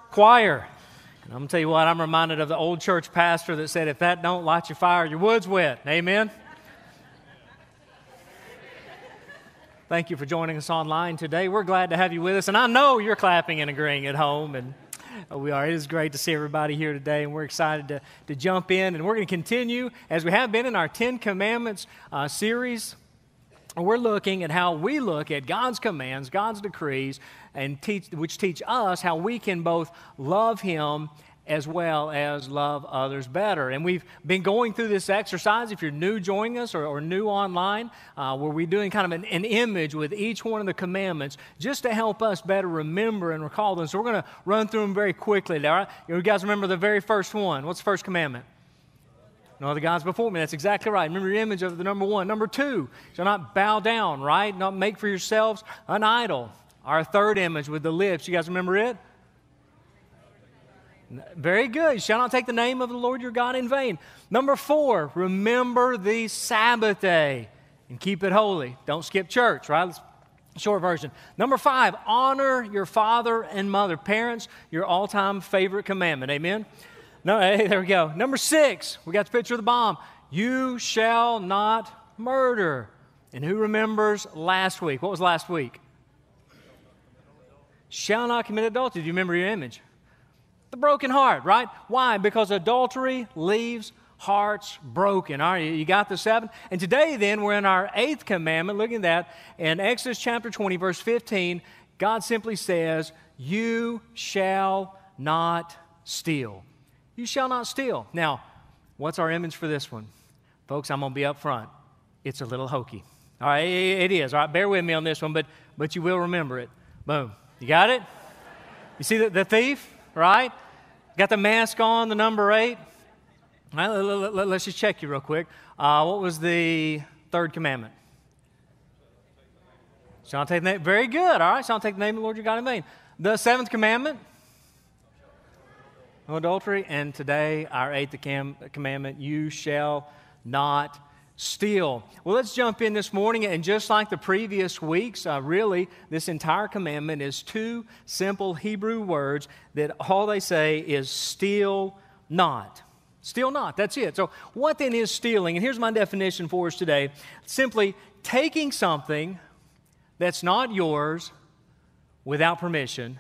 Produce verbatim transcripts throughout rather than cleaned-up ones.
choir. And I'm going to tell you what, I'm reminded of the old church pastor that said, if that don't light your fire, your wood's wet. Amen? Thank you for joining us online today. We're glad to have you with us. And I know you're clapping and agreeing at home. And we are. It is great to see everybody here today. And we're excited to, to jump in. And we're going to continue, as we have been in our Ten Commandments uh, series. We're looking at how we look at God's commands, God's decrees, and teach, which teach us how we can both love Him as well as love others better. And we've been going through this exercise, if you're new joining us or, or new online, uh, where we're doing kind of an, an image with each one of the commandments just to help us better remember and recall them. So we're going to run through them very quickly. All right? You guys remember the very first one. What's the first commandment? No other gods before me. That's exactly right. Remember your image of the number one. Number two, shall not bow down, right? Not make for yourselves an idol. Our third image with the lips. You guys remember it? Very good. You shall not take the name of the Lord your God in vain. Number four, remember the Sabbath day and keep it holy. Don't skip church, right? Short version. Number five, honor your father and mother. Parents, your all-time favorite commandment. Amen? No, hey, there we go. Number six, we got the picture of the bomb. You shall not murder. And who remembers last week? What was last week? Shall not commit adultery. Do you remember your image? The broken heart, right? Why? Because adultery leaves hearts broken. All right, you got the seven? And today, then, we're in our eighth commandment. Look at that. In Exodus chapter twenty, verse fifteen, God simply says, you shall not steal. You shall not steal. Now, what's our image for this one? Folks, I'm going to be up front. It's a little hokey. All right, it is. All right, bear with me on this one, but, but you will remember it. Boom. You got it? You see the, the thief? Right? Got the mask on, the number eight. All right, let's just check you real quick. Uh, what was the third commandment? Shall not take the name. Very good. All right, shall not take the name of the Lord your God in vain. The seventh commandment? No adultery. And today, our eighth commandment, you shall not steal. Well, let's jump in this morning, and just like the previous weeks, uh, really, this entire commandment is two simple Hebrew words that all they say is steal not. Steal not, that's it. So what then is stealing? And here's my definition for us today. Simply taking something that's not yours without permission,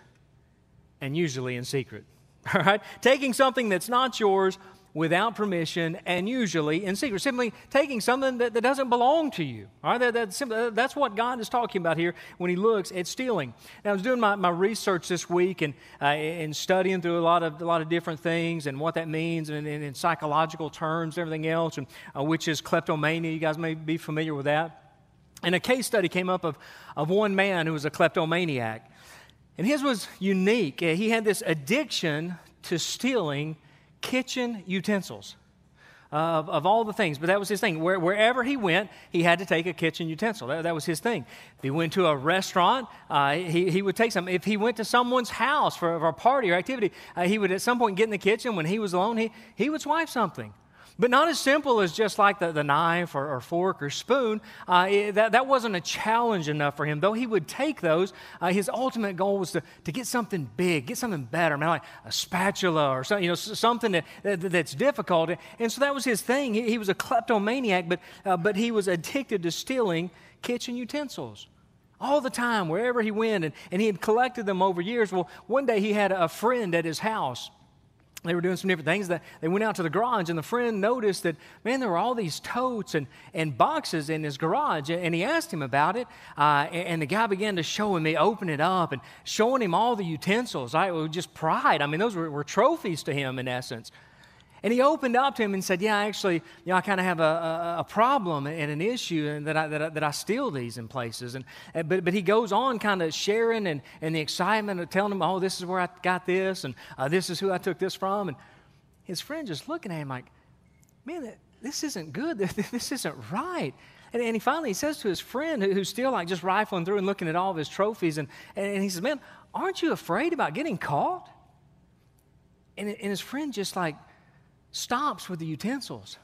and usually in secret. All right? Taking something that's not yours without permission and usually in secret. Simply taking something that, that doesn't belong to you. All right? That, that simply, that's what God is talking about here when He looks at stealing. Now, I was doing my, my research this week and uh, and studying through a lot of a lot of different things and what that means and, and in psychological terms, everything else, and uh, which is kleptomania. You guys may be familiar with that. And a case study came up of, of one man who was a kleptomaniac. And his was unique. He had this addiction to stealing kitchen utensils uh, of, of all the things. But that was his thing. Where, wherever he went, he had to take a kitchen utensil. That, that was his thing. If he went to a restaurant, uh, he, he would take some. If he went to someone's house for, for a party or activity, uh, he would at some point get in the kitchen. When he was alone, he, he would swipe something. But not as simple as just like the, the knife or, or fork or spoon. Uh, it, that, that wasn't a challenge enough for him. Though he would take those, uh, his ultimate goal was to, to get something big, get something better, maybe like a spatula or something, you know, something that, that, that's difficult. And so that was his thing. He, he was a kleptomaniac, but, uh, but he was addicted to stealing kitchen utensils. All the time, wherever he went, and, and he had collected them over years. Well, one day he had a friend at his house. They were doing some different things. That they went out to the garage, and the friend noticed that, man, there were all these totes and, and boxes in his garage. And he asked him about it, uh, and the guy began to show him, he opened it up, and showing him all the utensils. I was just pride. I mean, those were, were trophies to him, in essence. And he opened up to him and said, yeah, actually, you know, I kind of have a, a, a problem and an issue and that I, that I, that I steal these in places. And But but he goes on kind of sharing and, and the excitement of telling him, oh, this is where I got this, and uh, this is who I took this from. And his friend just looking at him like, man, this isn't good. This isn't right. And, and he finally he says to his friend, who, who's still like just rifling through and looking at all of his trophies, and, and he says, man, aren't you afraid about getting caught? And, and his friend just like, stops with the utensils.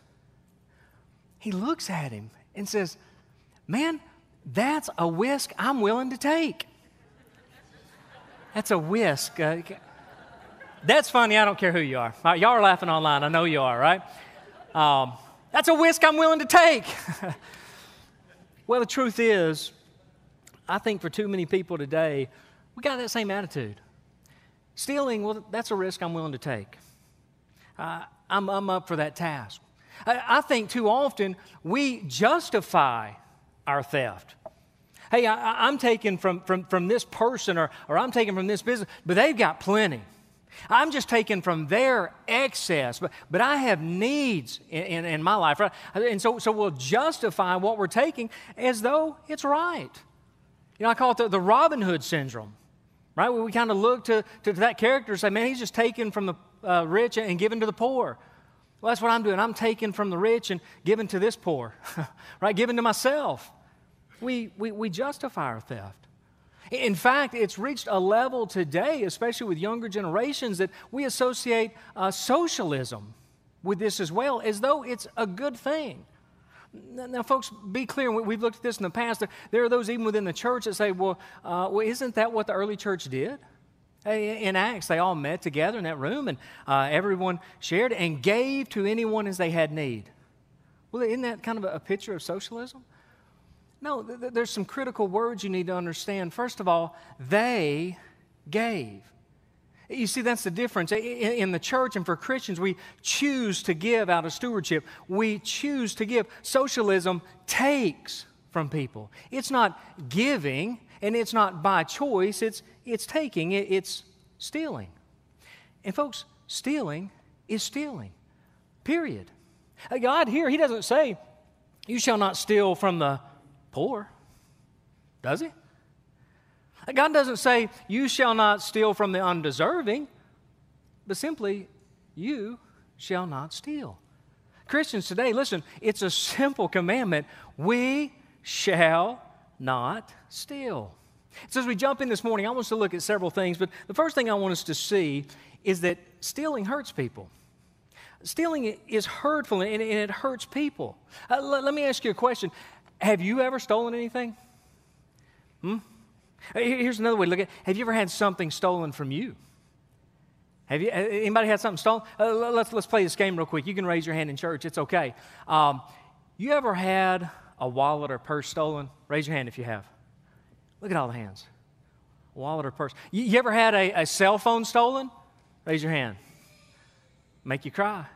He looks at him and says, man, that's a risk I'm willing to take. That's a risk. Uh, That's funny. I don't care who you are. All right, y'all are laughing online. I know you are, right? Um, that's a risk I'm willing to take. Well, the truth is, I think for too many people today, we got that same attitude. Stealing, well, that's a risk I'm willing to take. Uh, I'm, I'm up for that task. I, I think too often we justify our theft. Hey, I, I'm taking from, from, from this person or, or I'm taking from this business, but they've got plenty. I'm just taking from their excess, but, but I have needs in, in, in my life. Right? And so, so we'll justify what we're taking as though it's right. You know, I call it the, the Robin Hood syndrome, right? We, we kind of look to, to that character and say, man, he's just taking from the uh, rich and giving to the poor. Well, that's what I'm doing. I'm taking from the rich and giving to this poor, right? Giving to myself. We, we, we justify our theft. In fact, it's reached a level today, especially with younger generations, that we associate uh, socialism with this as well, as though it's a good thing. Now, folks, be clear. We've looked at this in the past. There are those even within the church that say, well, uh, well isn't that what the early church did? In Acts, they all met together in that room, and uh, everyone shared and gave to anyone as they had need. Well, isn't that kind of a picture of socialism? No, th- there's some critical words you need to understand. First of all, they gave. You see, that's the difference. In, in the church and for Christians, we choose to give out of stewardship. We choose to give. Socialism takes from people. It's not giving, and it's not by choice. It's, it's taking. It, it's stealing. And folks, stealing is stealing, period. God here, He doesn't say, you shall not steal from the poor, does He? God doesn't say, you shall not steal from the undeserving, but simply, you shall not steal. Christians today, listen, it's a simple commandment. We shall not steal. So as we jump in this morning, I want us to look at several things, but the first thing I want us to see is that stealing hurts people. Stealing is hurtful, and it hurts people. Uh, let me ask you a question. Have you ever stolen anything? Hmm? Here's another way to look at it. Have you ever had something stolen from you? Have you? Anybody had something stolen? Uh, let's let's play this game real quick. You can raise your hand in church. It's okay. Um, you ever had a wallet or purse stolen? Raise your hand if you have. Look at all the hands. Wallet or purse. You, you ever had a, a cell phone stolen? Raise your hand. Make you cry.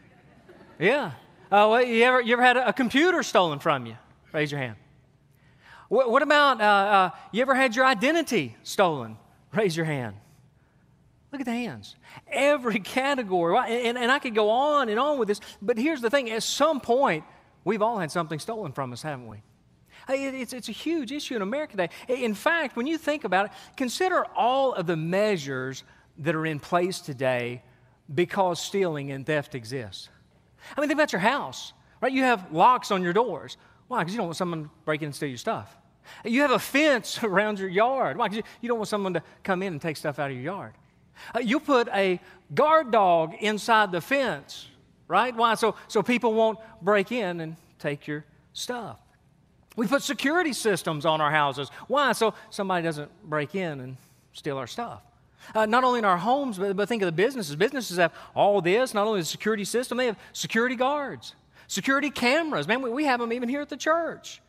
Yeah. Uh, well, you ever you ever had a, a computer stolen from you? Raise your hand. What, what about, uh, uh, you ever had your identity stolen? Raise your hand. Look at the hands. Every category, and, and I could go on and on with this, but here's the thing. At some point, we've all had something stolen from us, haven't we? It's, it's a huge issue in America today. In fact, when you think about it, consider all of the measures that are in place today because stealing and theft exists. I mean, think about your house, right? You have locks on your doors. Why? Because you don't want someone to break in and steal your stuff. You have a fence around your yard. Why? Because you don't want someone to come in and take stuff out of your yard. Uh, you put a guard dog inside the fence, right? Why? So, so people won't break in and take your stuff. We put security systems on our houses. Why? So somebody doesn't break in and steal our stuff. Uh, not only in our homes, but, but think of the businesses. Businesses have all this, not only the security system, they have security guards. Security cameras, man, we, we have them even here at the church.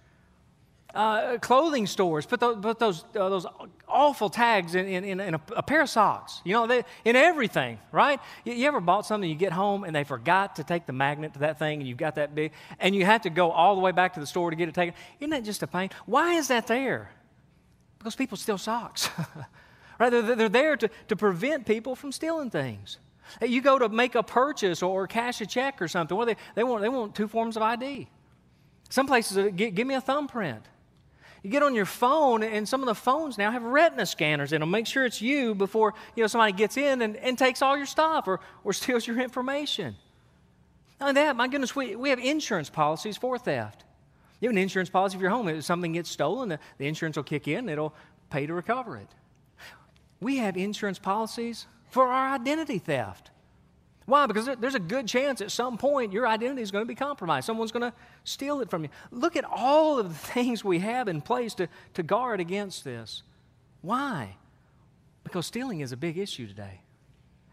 Uh, clothing stores, put those, put those, uh, those awful tags in, in, in a, a pair of socks, you know, they, in everything, right? You, you ever bought something, you get home, and they forgot to take the magnet to that thing, and you've got that big, and you have to go all the way back to the store to get it taken? Isn't that just a pain? Why is that there? Because people steal socks, right? They're, they're there to, to prevent people from stealing things. You go to make a purchase or cash a check or something. Well, they, they, want, they want two forms of I D. Some places, uh, give, give me a thumbprint. You get on your phone, and some of the phones now have retina scanners in them. Make sure it's you before you know somebody gets in and, and takes all your stuff or, or steals your information. Not only that, my goodness, we, we have insurance policies for theft. You have an insurance policy for your home. If something gets stolen, the, the insurance will kick in. It'll pay to recover it. We have insurance policies for our identity theft. Why? Because there's a good chance at some point your identity is going to be compromised. Someone's going to steal it from you. Look at all of the things we have in place to, to guard against this. Why? Because stealing is a big issue today.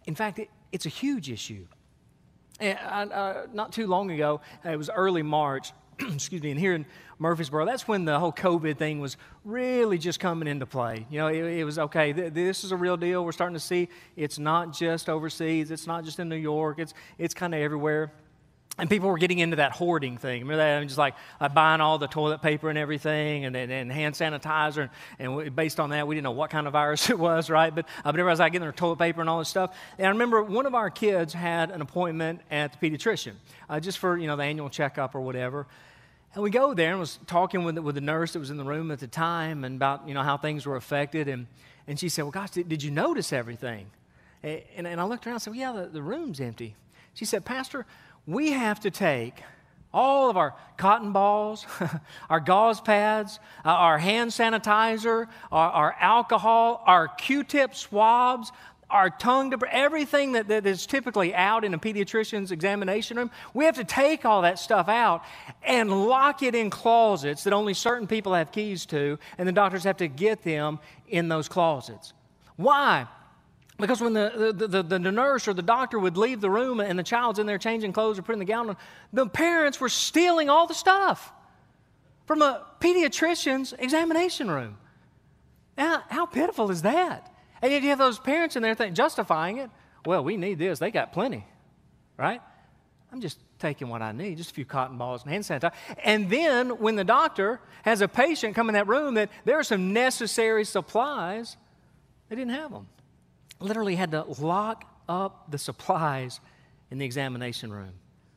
In fact, it, it's a huge issue. And I, uh, not too long ago, it was early March, excuse me, and here in Murfreesboro, that's when the whole COVID thing was really just coming into play. You know, it, it was, okay, th- this is a real deal. We're starting to see it's not just overseas. It's not just in New York. It's it's kind of everywhere. And people were getting into that hoarding thing. Remember that? I mean, just like uh, buying all the toilet paper and everything and, and, and hand sanitizer. And, and we, based on that, we didn't know what kind of virus it was, right? But, uh, but everybody was like getting their toilet paper and all this stuff. And I remember one of our kids had an appointment at the pediatrician uh, just for, you know, the annual checkup or whatever. And we go there and was talking with the, with the nurse that was in the room at the time and about, you know, how things were affected. And, and she said, well, gosh, did, did you notice everything? And, and, and I looked around and said, well, yeah, the, the room's empty. She said, Pastor, we have to take all of our cotton balls, our gauze pads, uh, our hand sanitizer, our, our alcohol, our Q-tip swabs, our tongue, debris, everything that, that is typically out in a pediatrician's examination room. We have to take all that stuff out and lock it in closets that only certain people have keys to, and the doctors have to get them in those closets. Why? Because when the, the, the, the nurse or the doctor would leave the room and the child's in there changing clothes or putting the gown on, the parents were stealing all the stuff from a pediatrician's examination room. Now, how pitiful is that? And yet you have those parents in there think, justifying it. Well, we need this. They got plenty, right? I'm just taking what I need, just a few cotton balls and hand sanitizer. And then when the doctor has a patient come in that room that there are some necessary supplies, they didn't have them. Literally had to lock up the supplies in the examination room.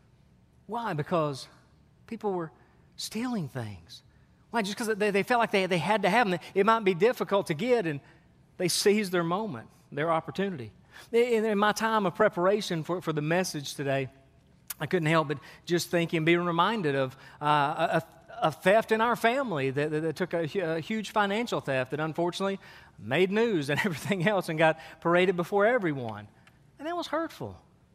Why? Because people were stealing things. Why? Just because they, they felt like they, they had to have them. It might be difficult to get, and they seized their moment, their opportunity. In, in my time of preparation for, for the message today, I couldn't help but just think and be reminded of uh, a, a theft in our family that, that, that took a, a huge financial theft that unfortunately made news and everything else and got paraded before everyone. And that was hurtful.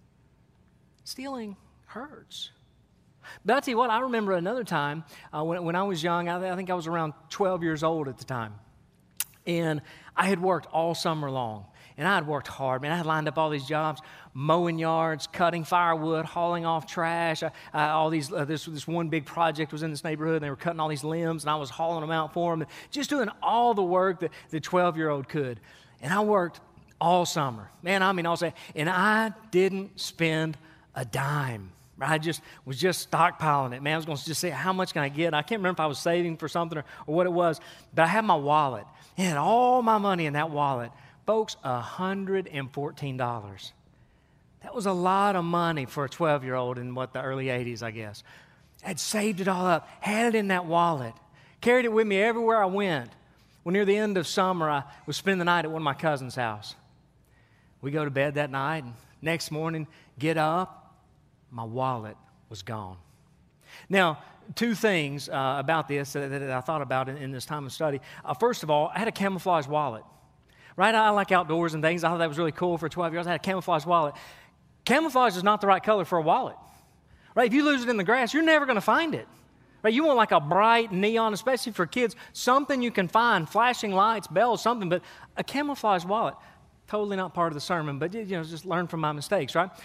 Stealing hurts. But I'll tell you what, I remember another time uh, when, when I was young, I, I think I was around twelve years old at the time. And I had worked all summer long. And I had worked hard, man. I had lined up all these jobs, mowing yards, cutting firewood, hauling off trash. I, I, all these, uh, this, this one big project was in this neighborhood, and they were cutting all these limbs, and I was hauling them out for them, and just doing all the work that the twelve-year-old could. And I worked all summer. Man, I mean, all summer. And I didn't spend a dime. I just was just stockpiling it. Man, I was going to just say, how much can I get? I can't remember if I was saving for something or, or what it was, but I had my wallet. I had all my money in that wallet. Folks, one hundred fourteen dollars. That was a lot of money for a twelve-year-old in, what, the early eighties, I guess. I'd saved it all up, had it in that wallet, carried it with me everywhere I went. Well, near the end of summer, I was spending the night at one of my cousin's house. We go to bed that night, and next morning, get up, my wallet was gone. Now, two things uh, about this that, that I thought about in, in this time of study. Uh, first of all, I had a camouflage wallet. Right? I like outdoors and things. I thought that was really cool for twelve years. I had a camouflage wallet. Camouflage is not the right color for a wallet. Right? If you lose it in the grass, you're never going to find it. Right? You want like a bright neon, especially for kids, something you can find, flashing lights, bells, something, but a camouflage wallet, totally not part of the sermon, but you know, just learn from my mistakes, right?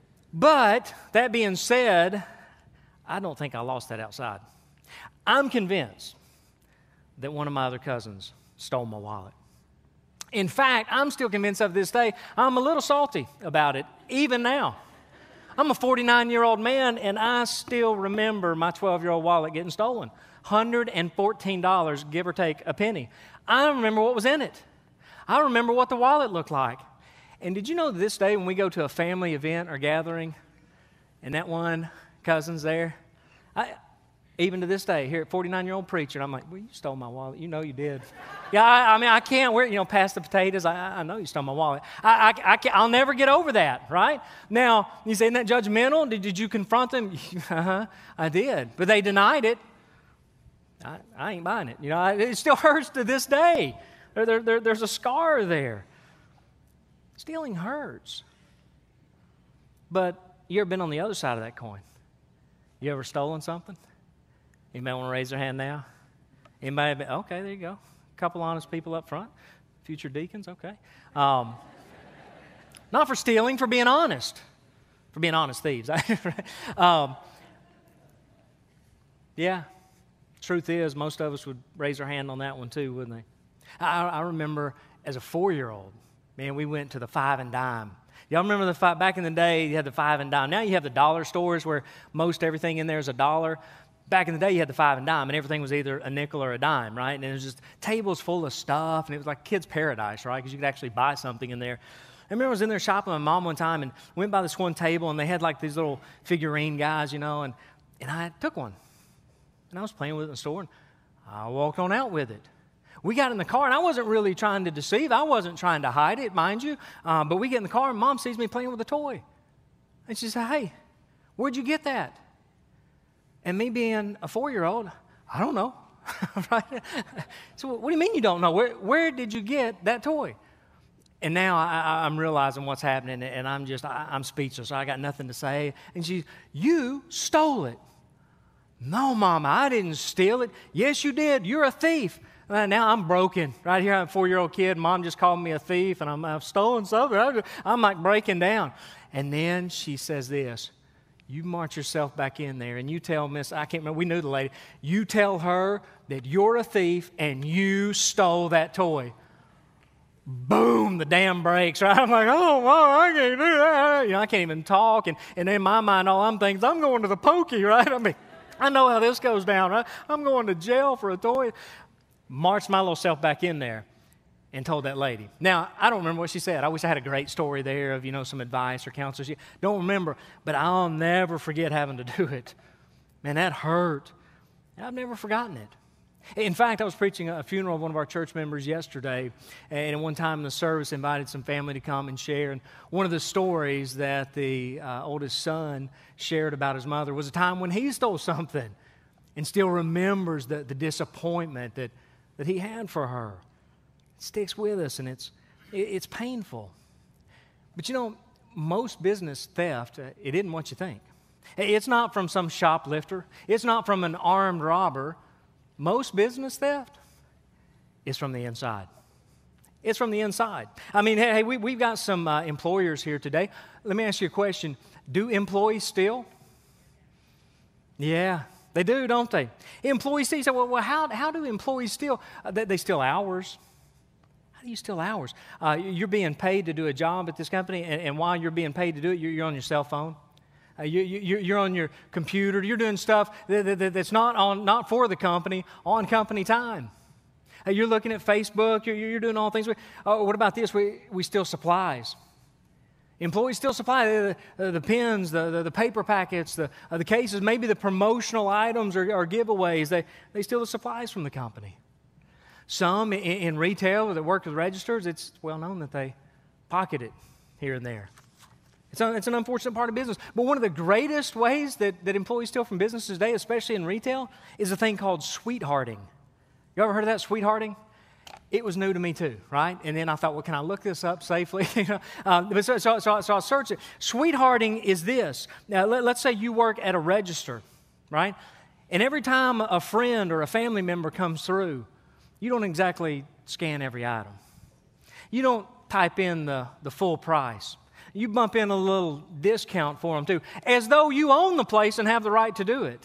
But that being said, I don't think I lost that outside. I'm convinced that one of my other cousins stole my wallet. In fact, I'm still convinced of this day, I'm a little salty about it, even now. I'm a forty-nine-year-old man, and I still remember my twelve-year-old wallet getting stolen. one hundred fourteen dollars, give or take a penny. I remember what was in it. I remember what the wallet looked like. And did you know this day when we go to a family event or gathering, and that one cousin's there, I, even to this day, here at forty-nine-year-old preacher, I'm like, well, you stole my wallet. You know you did. Yeah, I, I mean, I can't wear, you know, pass the potatoes. I, I know you stole my wallet. I, I, I can't, I'll never get over that, right? Now, you say, isn't that judgmental? Did, did you confront them? Uh-huh, I did. But they denied it. I, I ain't buying it. You know, it still hurts to this day. There, there, there, there's a scar there. Stealing hurts. But you ever been on the other side of that coin? You ever stolen something? Anybody want to raise their hand now? Anybody? Been, okay, there you go. A couple honest people up front. Future deacons, okay. Um, Not for stealing, for being honest. For being honest thieves. um, yeah, truth is, most of us would raise our hand on that one too, wouldn't they? I, I remember as a four-year-old, man, we went to the Five and Dime. Y'all remember the five, back in the day, you had the Five and Dime. Now you have the dollar stores where most everything in there is a dollar. Back in the day, you had the Five and Dime, and everything was either a nickel or a dime, right? And it was just tables full of stuff, and it was like kids' paradise, right? Because you could actually buy something in there. I remember I was in there shopping with my mom one time and went by this one table, and they had like these little figurine guys, you know, and, and I took one. And I was playing with it in the store, and I walked on out with it. We got in the car, and I wasn't really trying to deceive. I wasn't trying to hide it, mind you. Um, but we get in the car, and Mom sees me playing with a toy. And she said, hey, where'd you get that? And me being a four-year-old, I don't know. Right? So what do you mean you don't know? Where, where did you get that toy? And now I, I'm realizing what's happening, and I'm just, I, I'm speechless. I got nothing to say. And she, you stole it. No, Mama, I didn't steal it. Yes, you did. You're a thief. Uh, now I'm broken. Right here, I'm a four-year-old kid. Mom just called me a thief, and I'm, I've stolen something. I'm, I'm like breaking down. And then she says this, you march yourself back in there, and you tell Miss, I can't remember, we knew the lady, you tell her that you're a thief, and you stole that toy. Boom, the dam breaks, right? I'm like, oh, Mom, I can't do that. You know, I can't even talk. And, and in my mind, all I'm thinking is, I'm going to the pokey, right? I mean, I know how this goes down, right? I'm going to jail for a toy. Marched my little self back in there and told that lady. Now, I don't remember what she said. I wish I had a great story there of, you know, some advice or counsel. She, don't remember, but I'll never forget having to do it. Man, that hurt. I've never forgotten it. In fact, I was preaching a funeral of one of our church members yesterday, and at one time in the service invited some family to come and share. And one of the stories that the uh, oldest son shared about his mother was a time when he stole something and still remembers the, the disappointment that, that he had for her. It sticks with us, and it's, it, it's painful. But you know, most business theft, uh, it isn't what you think. It's not from some shoplifter. It's not from an armed robber. Most business theft is from the inside. It's from the inside. I mean, hey, we, we've got some uh, employers here today. Let me ask you a question. Do employees steal? Yeah, they do, don't they? Employees steal. So, well, well how, how do employees steal? Uh, they, they steal hours. How do you steal hours? Uh, you're being paid to do a job at this company, and, and while you're being paid to do it, you're, you're on your cell phone. Uh, you, you, you're on your computer. You're doing stuff that, that, that's not on, not for the company, on company time. Uh, you're looking at Facebook. You're, you're doing all things. Oh, what about this? We, we steal supplies. Employees steal supplies. The, the pens, the, the, the paper packets, the, uh, the cases, maybe the promotional items or, or giveaways. They, they steal the supplies from the company. Some in, in retail that work with registers, it's well known that they pocket it here and there. It's, un, it's an unfortunate part of business. But one of the greatest ways that, that employees steal from businesses today, especially in retail, is a thing called sweethearting. You ever heard of that, sweethearting? It was new to me too, right? And then I thought, well, can I look this up safely? you know, um, but so, so, so, so I searched it. Sweethearting is this. Now, let, let's say you work at a register, right? And every time a friend or a family member comes through, you don't exactly scan every item. You don't type in the, the full price. You bump in a little discount for them too, as though you own the place and have the right to do it.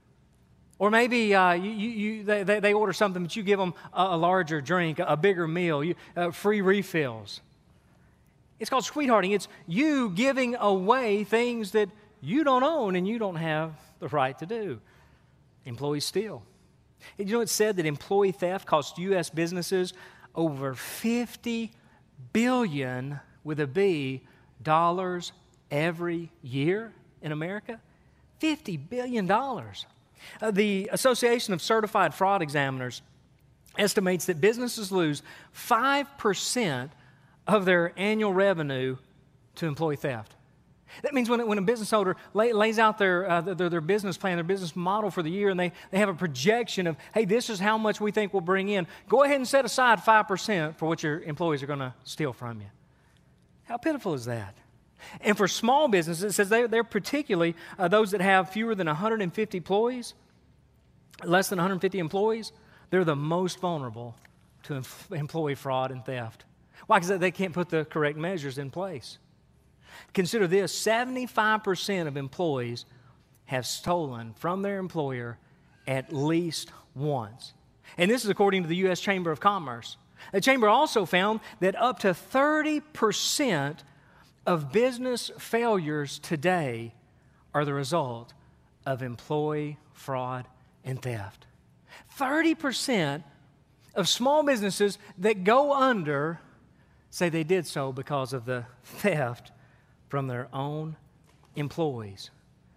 Or maybe uh, you, you, they, they order something, but you give them a, a larger drink, a bigger meal, you, uh, free refills. It's called sweethearting. It's you giving away things that you don't own and you don't have the right to do. Employees steal. And you know, it's said that employee theft costs U S businesses over fifty billion dollars with a B dollars every year in America. fifty billion dollars. Uh, the Association of Certified Fraud Examiners estimates that businesses lose five percent of their annual revenue to employee theft. That means when, when a business owner lay, lays out their, uh, their, their business plan, their business model for the year, and they, they have a projection of, hey, this is how much we think we'll bring in, go ahead and set aside five percent for what your employees are going to steal from you. How pitiful is that? And for small businesses, it says they, they're particularly uh, those that have fewer than one hundred fifty employees, less than one hundred fifty employees, they're the most vulnerable to em- employee fraud and theft. Why? Because they can't put the correct measures in place. Consider this, seventy-five percent of employees have stolen from their employer at least once. And this is according to the U S Chamber of Commerce. The Chamber also found that up to thirty percent of business failures today are the result of employee fraud and theft. thirty percent of small businesses that go under say they did so because of the theft from their own employees.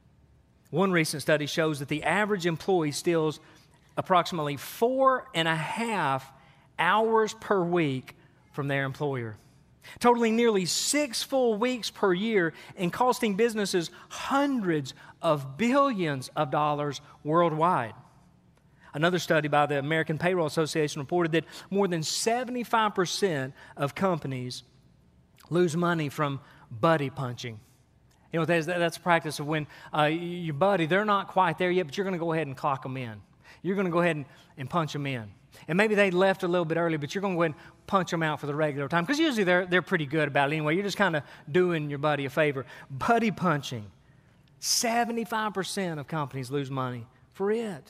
One recent study shows that the average employee steals approximately four and a half hours per week from their employer, totaling nearly six full weeks per year and costing businesses hundreds of billions of dollars worldwide. Another study by the American Payroll Association reported that more than seventy-five percent of companies lose money from buddy punching. You know, that's, that's a practice of when uh, your buddy, they're not quite there yet, but you're going to go ahead and clock them in. You're going to go ahead and, and punch them in. And maybe they left a little bit early, but you're going to go ahead and punch them out for the regular time, because usually they're, they're pretty good about it anyway. You're just kind of doing your buddy a favor. Buddy punching. seventy-five percent of companies lose money for it.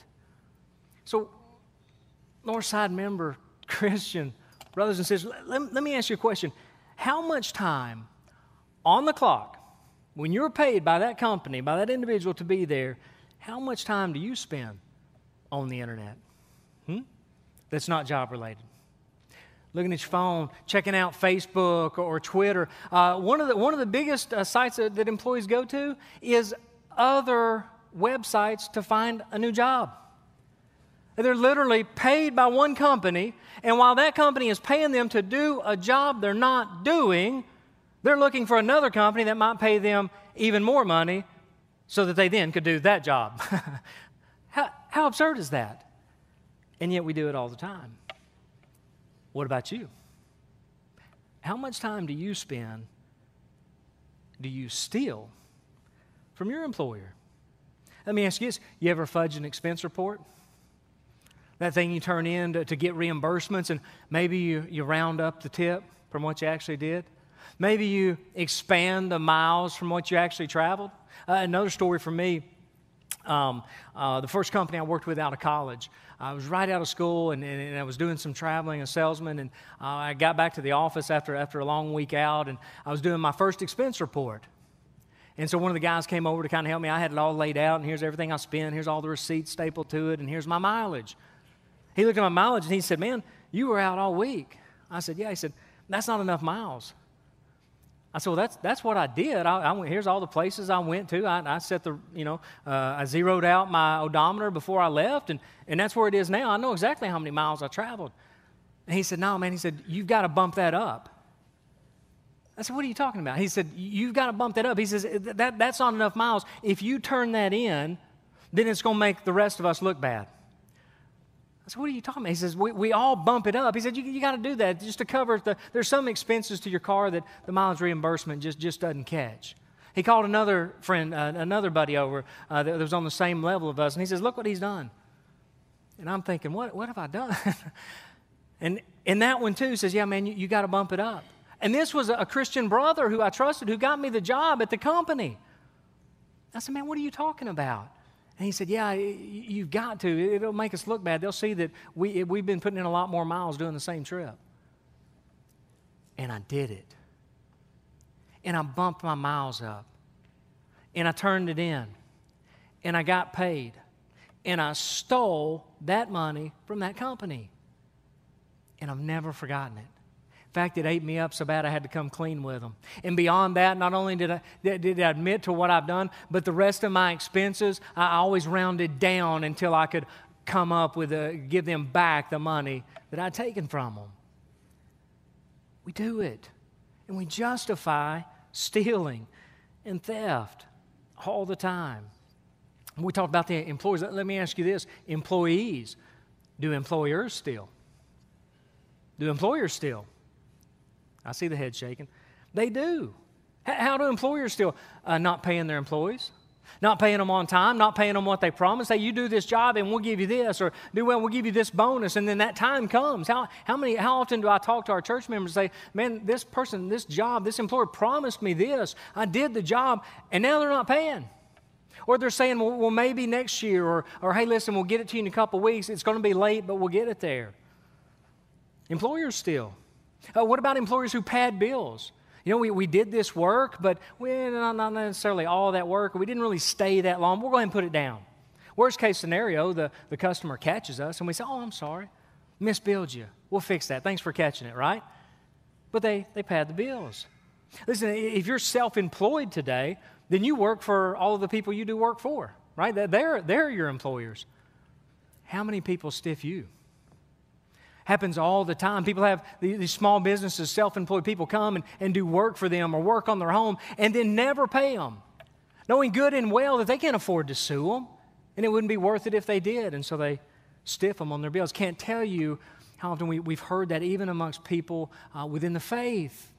So, Northside member, Christian, brothers and sisters, let, let me ask you a question. How much time on the clock, when you're paid by that company, by that individual to be there, how much time do you spend on the internet? Hmm? That's not job related. Looking at your phone, checking out Facebook or Twitter. Uh, one of the one of the biggest uh, sites that, that employees go to is other websites to find a new job. They're literally paid by one company, and while that company is paying them to do a job they're not doing, they're looking for another company that might pay them even more money so that they then could do that job. how, how absurd is that? And yet we do it all the time. What about you? How much time do you spend, do you steal from your employer? Let me ask you this. You ever fudge an expense report? That thing you turn in to, to get reimbursements, and maybe you, you round up the tip from what you actually did. Maybe you expand the miles from what you actually traveled. Uh, another story for me, um, uh, the first company I worked with out of college, I was right out of school, and, and, and I was doing some traveling, a salesman, and uh, I got back to the office after, after a long week out, and I was doing my first expense report. And so one of the guys came over to kind of help me. I had it all laid out, and here's everything I spent. Here's all the receipts stapled to it, and here's my mileage. He looked at my mileage, and he said, "Man, you were out all week." I said, "Yeah." He said, "That's not enough miles." I said, "Well, that's that's what I did. I, I went, here's all the places I went to. I, I set the, you know, uh, I zeroed out my odometer before I left, and, and that's where it is now. I know exactly how many miles I traveled." And he said, "No, man." He said, "You've got to bump that up." I said, "What are you talking about?" He said, "You've got to bump that up." He says, that, that's not enough miles. If you turn that in, then it's going to make the rest of us look bad." I said, "What are you talking about?" He says, we, we all bump it up. He said, you, you got to do that just to cover the, there's some expenses to your car that the mileage reimbursement just, just doesn't catch. He called another friend, uh, another buddy over uh, that was on the same level of us, and he says, "Look what he's done." And I'm thinking, what, what have I done? and, and that one too says, "Yeah, man, you, you got to bump it up." And this was a Christian brother who I trusted who got me the job at the company. I said, "Man, what are you talking about?" And he said, "Yeah, you've got to. It'll make us look bad. They'll see that we, we've been putting in a lot more miles doing the same trip." And I did it. And I bumped my miles up. And I turned it in. And I got paid. And I stole that money from that company. And I've never forgotten it. In fact, it ate me up so bad I had to come clean with them. And beyond that, not only did I, did I admit to what I've done, but the rest of my expenses, I always rounded down until I could come up with, a, give them back the money that I'd taken from them. We do it. And we justify stealing and theft all the time. We talked about the employees. Let, let me ask you this. Employees, do employers steal? Do employers steal? I see the head shaking. They do. How do employers steal? Uh, not paying their employees. Not paying them on time, not paying them what they promised. Hey, you do this job and we'll give you this, or do well, we'll give you this bonus, and then that time comes. How, how many, how often do I talk to our church members and say, man, this person, this job, this employer promised me this. I did the job, and now they're not paying. Or they're saying, well, well maybe next year, or, or hey, listen, we'll get it to you in a couple of weeks. It's going to be late, but we'll get it there. Employers still. Uh, what about employers who pad bills? You know, we, we did this work, but we not, not necessarily all that work. We didn't really stay that long. We'll go ahead and put it down. Worst case scenario, the, the customer catches us, and we say, oh, I'm sorry. Misbilled you. We'll fix that. Thanks for catching it, right? But they, they pad the bills. Listen, if you're self-employed today, then you work for all of the people you do work for, right? They're, they're your employers. How many people stiff you? Happens all the time. People have these, these small businesses, self-employed people come and, and do work for them or work on their home and then never pay them, knowing good and well that they can't afford to sue them, and it wouldn't be worth it if they did, and so they stiff them on their bills. Can't tell you how often we, we've heard that even amongst people uh, within the faith,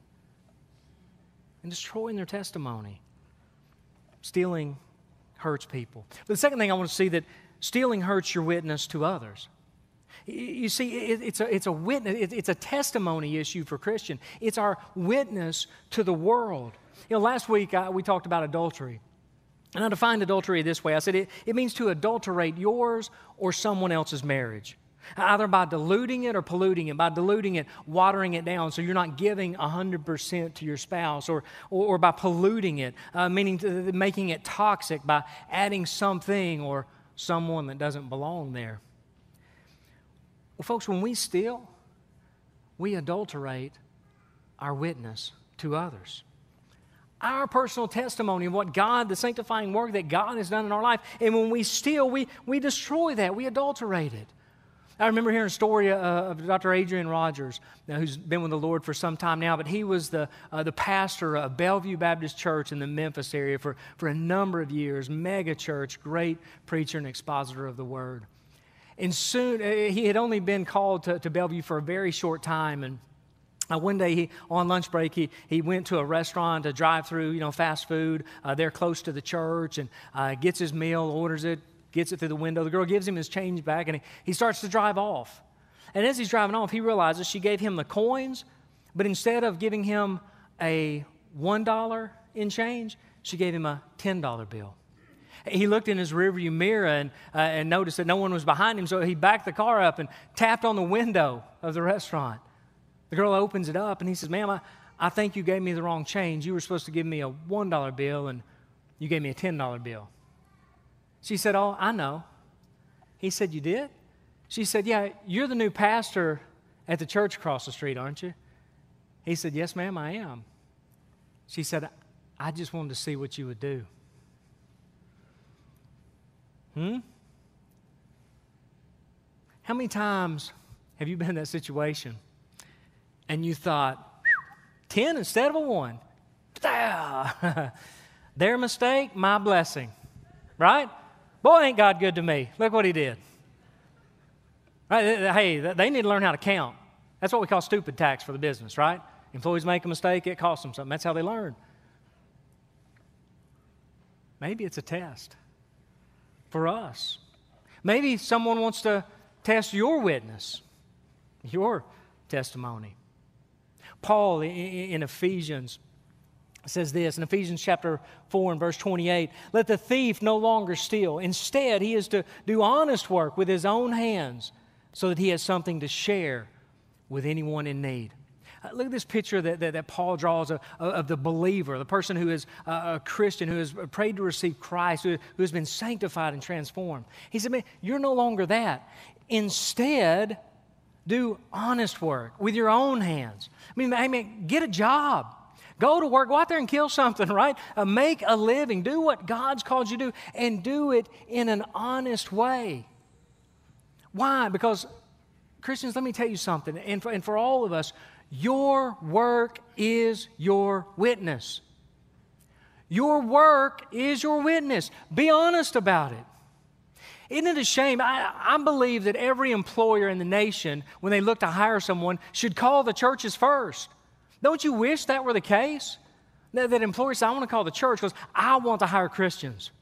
and destroying their testimony. Stealing hurts people. But the second thing I want to see, that stealing hurts your witness to others. You see, it's a, it's a witness, it's a testimony issue for Christian. It's our witness to the world. You know, last week I, we talked about adultery. And I defined adultery this way. I said it, it means to adulterate yours or someone else's marriage, either by diluting it or polluting it, by diluting it, watering it down so you're not giving one hundred percent to your spouse, or, or, or by polluting it, uh, meaning to, making it toxic by adding something or someone that doesn't belong there. Well, folks, when we steal, we adulterate our witness to others. Our personal testimony of what God, the sanctifying work that God has done in our life. And when we steal, we, we destroy that. We adulterate it. I remember hearing a story uh, of Doctor Adrian Rogers, uh, who's been with the Lord for some time now, but he was the uh, the pastor of Bellevue Baptist Church in the Memphis area for, for a number of years. Mega church, great preacher and expositor of the Word. And soon, uh, he had only been called to, to Bellevue for a very short time. And uh, one day, he, on lunch break, he, he went to a restaurant to drive through, you know, fast food. Uh, they're close to the church, and uh, gets his meal, orders it, gets it through the window. The girl gives him his change back, and he, he starts to drive off. And as he's driving off, he realizes she gave him the coins, but instead of giving him a one dollar in change, she gave him a ten dollar bill. He looked in his rearview mirror and, uh, and noticed that no one was behind him, so he backed the car up and tapped on the window of the restaurant. The girl opens it up, and he says, ma'am, I, I think you gave me the wrong change. You were supposed to give me a one dollar bill, and you gave me a ten dollar bill. She said, oh, I know. He said, you did? She said, yeah, you're the new pastor at the church across the street, aren't you? He said, yes, ma'am, I am. She said, I just wanted to see what you would do. Hmm? How many times have you been in that situation and you thought, ten instead of a one? Their mistake, my blessing. Right? Boy, ain't God good to me. Look what he did. Right? Hey, they need to learn how to count. That's what we call stupid tax for the business, right? Employees make a mistake, it costs them something. That's how they learn. Maybe it's a test for us. Maybe someone wants to test your witness, your testimony. Paul in Ephesians says this, in Ephesians chapter four and verse twenty-eight, let the thief no longer steal. Instead, he is to do honest work with his own hands so that he has something to share with anyone in need. Uh, look at this picture that, that, that Paul draws of, of the believer, the person who is uh, a Christian, who has prayed to receive Christ, who, who has been sanctified and transformed. He said, man, you're no longer that. Instead, do honest work with your own hands. I mean, I mean, get a job. Go to work. Go out there and kill something, right? Uh, make a living. Do what God's called you to do, and do it in an honest way. Why? Because, Christians, let me tell you something, and for, and for all of us, your work is your witness. Your work is your witness. Be honest about it. Isn't it a shame? I, I believe that every employer in the nation, when they look to hire someone, should call the churches first. Don't you wish that were the case? That, that employers say, I want to call the church because I want to hire Christians.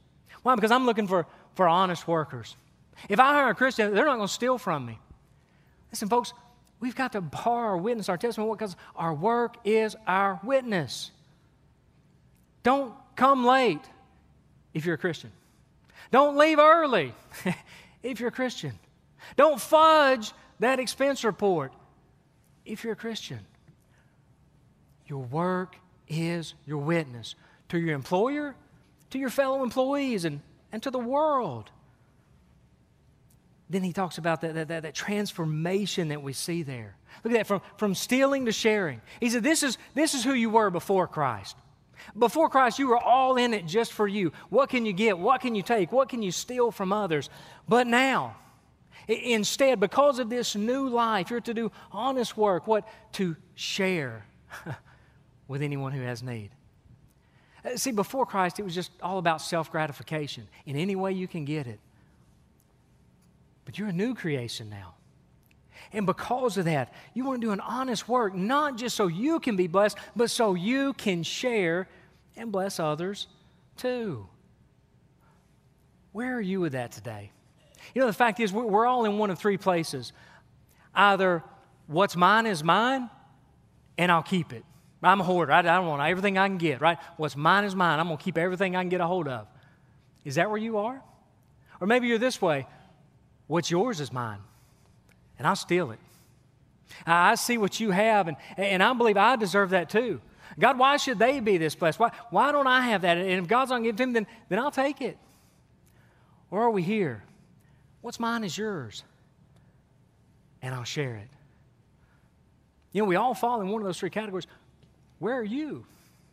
Why? Because I'm looking for, for honest workers. If I hire a Christian, they're not going to steal from me. Listen, folks, we've got to bar our witness, our testimony, because our work is our witness. Don't come late if you're a Christian. Don't leave early if you're a Christian. Don't fudge that expense report if you're a Christian. Your work is your witness to your employer, to your fellow employees, and, and to the world. Then he talks about that, that, that, that transformation that we see there. Look at that, from, from stealing to sharing. He said, this is, this is who you were before Christ. Before Christ, you were all in it just for you. What can you get? What can you take? What can you steal from others? But now, instead, because of this new life, you're to do honest work. What? To share with anyone who has need. See, before Christ, it was just all about self-gratification in any way you can get it. But you're a new creation now. And because of that, you want to do an honest work, not just so you can be blessed, but so you can share and bless others too. Where are you with that today? You know, the fact is, we're all in one of three places. Either what's mine is mine, and I'll keep it. I'm a hoarder. I don't want everything I can get, right? What's mine is mine. I'm going to keep everything I can get a hold of. Is that where you are? Or maybe you're this way. What's yours is mine, and I'll steal it. I see what you have, and, and I believe I deserve that too. God, why should they be this blessed? Why, why don't I have that? And if God's not going to give it to them, then, then I'll take it. Or are we here? What's mine is yours, and I'll share it. You know, we all fall in one of those three categories. Where are you?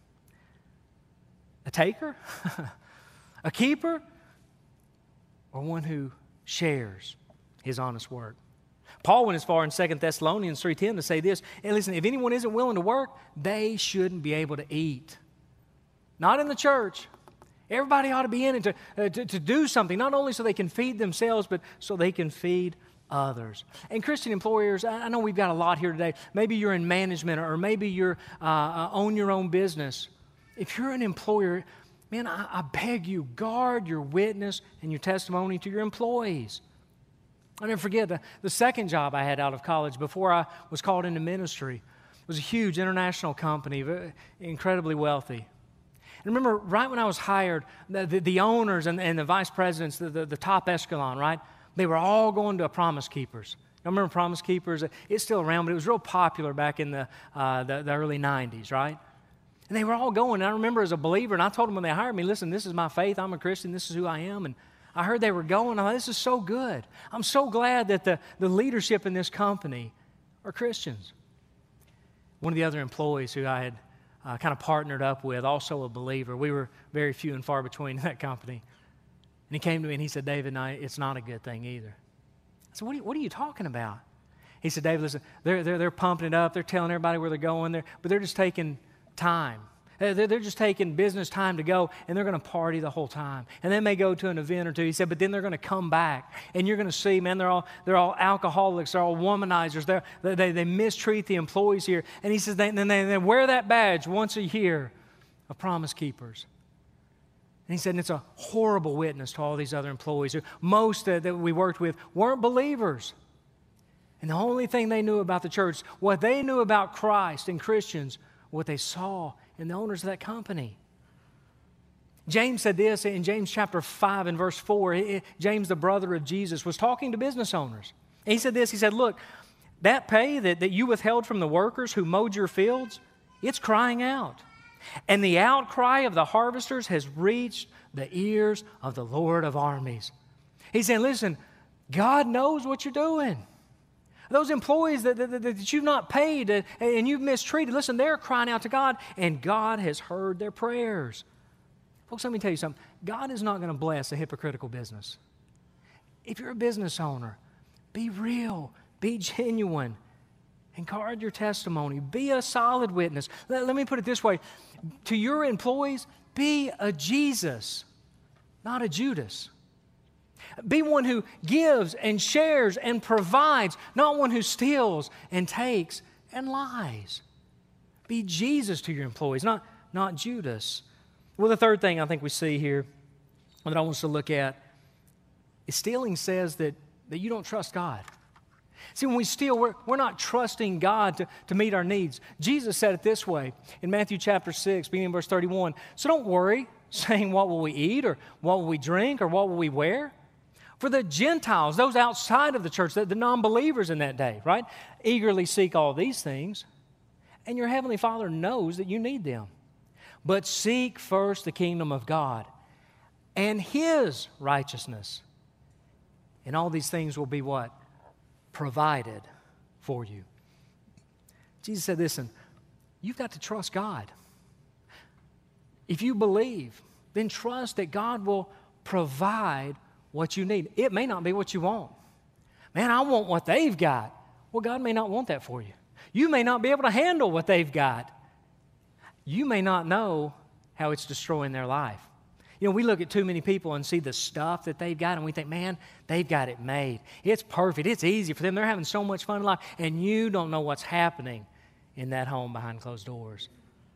A taker? A keeper? Or one who shares his honest work? Paul went as far in Second Thessalonians three ten to say this, and listen, if anyone isn't willing to work, they shouldn't be able to eat. Not in the church. Everybody ought to be in it to, uh, to, to do something, not only so they can feed themselves, but so they can feed others. And Christian employers, I know we've got a lot here today. Maybe you're in management, or maybe you're uh, uh, own your own business. If you're an employer, man, I, I beg you, guard your witness and your testimony to your employees. I'll never forget the, the second job I had out of college before I was called into ministry. It was a huge international company, very, incredibly wealthy. And remember, right when I was hired, the, the, the owners and, and the vice presidents, the, the, the top echelon, right, they were all going to Promise Keepers. I remember Promise Keepers. It's still around, but it was real popular back in the, uh, the, the early nineties, right? And they were all going. And I remember as a believer, and I told them when they hired me, listen, this is my faith. I'm a Christian. This is who I am. And I heard they were going. I thought, this is so good. I'm so glad that the, the leadership in this company are Christians. One of the other employees who I had uh, kind of partnered up with, also a believer, we were very few and far between in that company. And he came to me and he said, David, no, it's not a good thing either. I said, what are you, what are you talking about? He said, David, listen, they're, they're, they're pumping it up. They're telling everybody where they're going, there, but they're just taking time. They're, they're just taking business time to go, and they're going to party the whole time. And they may go to an event or two. He said, but then they're going to come back, and you're going to see, man, they're all they're all alcoholics. They're all womanizers. They're, they, they, they mistreat the employees here. And he says, they, then they, they wear that badge once a year of Promise Keepers. And he said, and it's a horrible witness to all these other employees who most uh, that we worked with weren't believers. And the only thing they knew about the church, what they knew about Christ and Christians, what they saw in the owners of that company. James said this in James chapter five and verse four. James, the brother of Jesus, was talking to business owners. And he said this, he said, look, that pay that, that you withheld from the workers who mowed your fields, it's crying out. And the outcry of the harvesters has reached the ears of the Lord of armies. He's saying, listen, God knows what you're doing. Those employees that, that, that you've not paid and you've mistreated, listen, they're crying out to God, and God has heard their prayers. Folks, let me tell you something. God is not going to bless a hypocritical business. If you're a business owner, be real, be genuine, and guard your testimony. Be a solid witness. Let, let me put it this way. To your employees, be a Jesus, not a Judas. Be one who gives and shares and provides, not one who steals and takes and lies. Be Jesus to your employees, not, not Judas. Well, the third thing I think we see here that I want us to look at is stealing says that, that you don't trust God. See, when we steal, we're, we're not trusting God to, to meet our needs. Jesus said it this way in Matthew chapter six, beginning in verse thirty-one. So don't worry, saying what will we eat, or what will we drink, or what will we wear? For the Gentiles, those outside of the church, the, the non-believers in that day, right, eagerly seek all these things, and your heavenly Father knows that you need them. But seek first the kingdom of God and His righteousness, and all these things will be what? Provided for you. Jesus said, listen, you've got to trust God. If you believe, then trust that God will provide what you need. It may not be what you want. Man, I want what they've got. Well, God may not want that for you. You may not be able to handle what they've got. You may not know how it's destroying their life. You know, we look at too many people and see the stuff that they've got, and we think, man, they've got it made. It's perfect. It's easy for them. They're having so much fun in life, and you don't know what's happening in that home behind closed doors.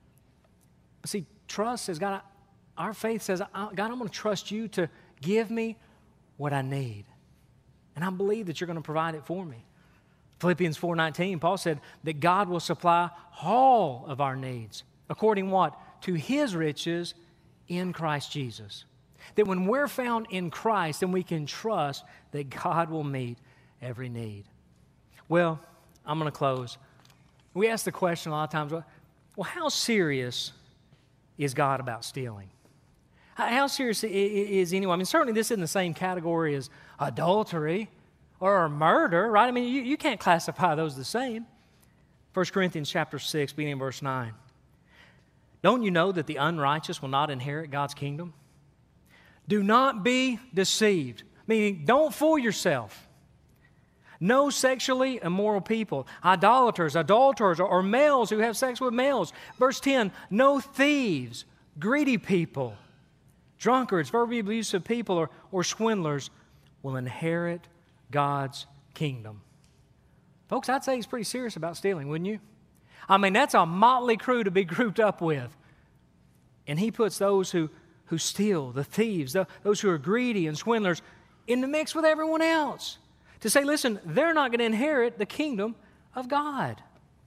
But see, trust says, God, our faith says, God, I'm going to trust you to give me what I need. And I believe that you're going to provide it for me. Philippians four nineteen, Paul said that God will supply all of our needs, according what? To His riches in Christ Jesus. That when we're found in Christ, then we can trust that God will meet every need. Well, I'm going to close. We ask the question a lot of times, well, how serious is God about stealing? How serious is anyone? I mean, certainly this isn't the same category as adultery or murder, right? I mean, you, you can't classify those the same. First Corinthians chapter six, beginning in verse nine. Don't you know that the unrighteous will not inherit God's kingdom? Do not be deceived. Meaning, don't fool yourself. No sexually immoral people, idolaters, adulterers, or, or males who have sex with males. Verse ten, no thieves, greedy people, drunkards, verbally abusive people, or, or swindlers will inherit God's kingdom. Folks, I'd say he's pretty serious about stealing, wouldn't you? I mean, that's a motley crew to be grouped up with. And he puts those who, who steal, the thieves, the, those who are greedy and swindlers, in the mix with everyone else. To say, listen, they're not going to inherit the kingdom of God.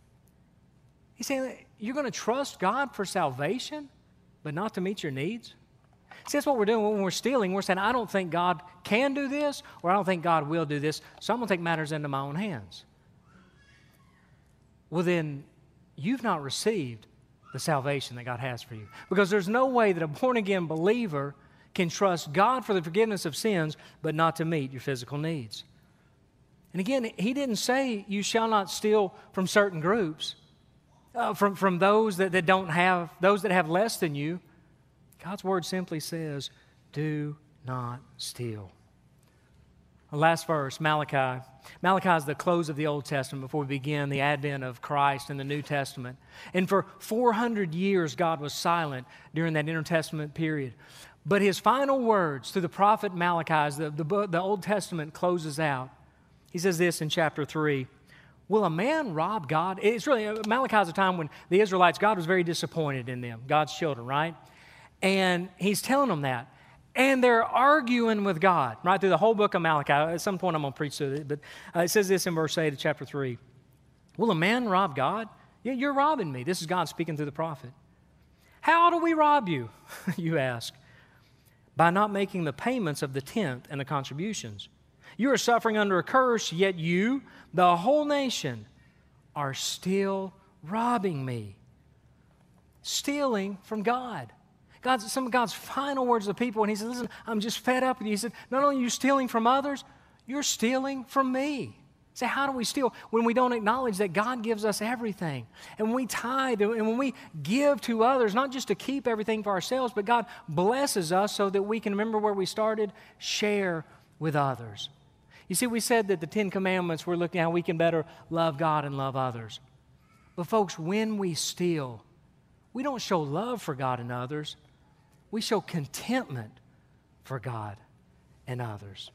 He's saying, you're going to trust God for salvation, but not to meet your needs? See, that's what we're doing when we're stealing. We're saying, I don't think God can do this, or I don't think God will do this, so I'm going to take matters into my own hands. Well, then, you've not received the salvation that God has for you. Because there's no way that a born-again believer can trust God for the forgiveness of sins, but not to meet your physical needs. And again, he didn't say you shall not steal from certain groups, uh, from, from those that, that don't have, those that have less than you. God's word simply says, do not steal. The last verse, Malachi. Malachi is the close of the Old Testament before we begin the advent of Christ in the New Testament. And for four hundred years, God was silent during that intertestament period. But His final words through the prophet Malachi, as the, the, the Old Testament closes out, He says this in chapter three, will a man rob God? It's really, Malachi is a time when the Israelites, God was very disappointed in them, God's children, right? And He's telling them that. And they're arguing with God, right, through the whole book of Malachi. At some point I'm going to preach through it, but uh, it says this in verse eight of chapter three. Will a man rob God? Yeah, you're robbing me. This is God speaking through the prophet. How do we rob you, you ask? By not making the payments of the tenth and the contributions. You are suffering under a curse, yet you, the whole nation, are still robbing me. Stealing from God. God's, some of God's final words to the people, and He said, listen, I'm just fed up with you. He said, not only are you stealing from others, you're stealing from me. Say, how do we steal? When we don't acknowledge that God gives us everything. And when we tithe, and when we give to others, not just to keep everything for ourselves, but God blesses us so that we can remember where we started, share with others. You see, we said that the Ten Commandments, we're looking at how we can better love God and love others. But folks, when we steal, we don't show love for God and others. We show contentment for God and others.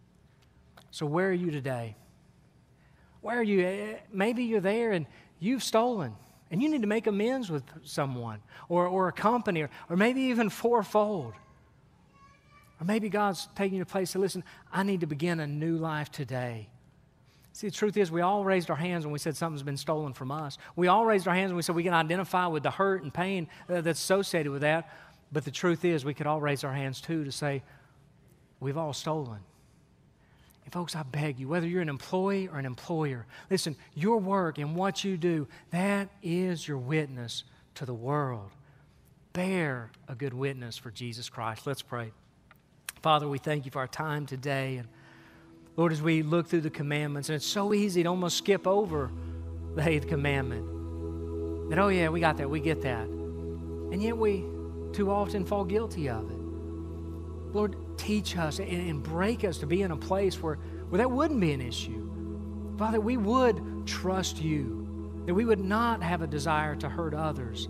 So where are you today? Where are you? Maybe you're there and you've stolen and you need to make amends with someone or, or a company or, or maybe even fourfold. Or maybe God's taking you to a place to listen, I need to begin a new life today. See, the truth is we all raised our hands when we said something's been stolen from us. We all raised our hands when we said we can identify with the hurt and pain uh, that's associated with that. But the truth is we could all raise our hands too to say, we've all stolen. And folks, I beg you, whether you're an employee or an employer, listen, your work and what you do, that is your witness to the world. Bear a good witness for Jesus Christ. Let's pray. Father, we thank you for our time today. And Lord, as we look through the commandments, and it's so easy to almost skip over the eighth commandment. That, oh yeah, we got that, we get that. And yet we too often fall guilty of it. Lord, teach us and, and break us to be in a place where, where that wouldn't be an issue. Father, we would trust you, that we would not have a desire to hurt others.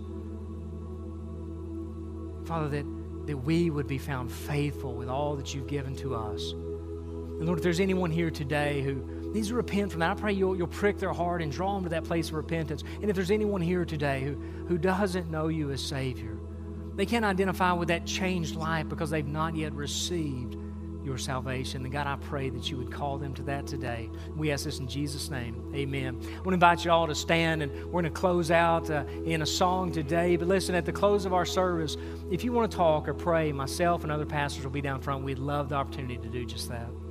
Father, that, that we would be found faithful with all that you've given to us. And Lord, if there's anyone here today who needs to repent from that, I pray you'll, you'll prick their heart and draw them to that place of repentance. And if there's anyone here today who, who doesn't know you as Savior, they can't identify with that changed life because they've not yet received your salvation, then God, I pray that you would call them to that today. We ask this in Jesus' name. Amen. I want to invite you all to stand, and we're going to close out uh, in a song today. But listen, at the close of our service, if you want to talk or pray, myself and other pastors will be down front. We'd love the opportunity to do just that.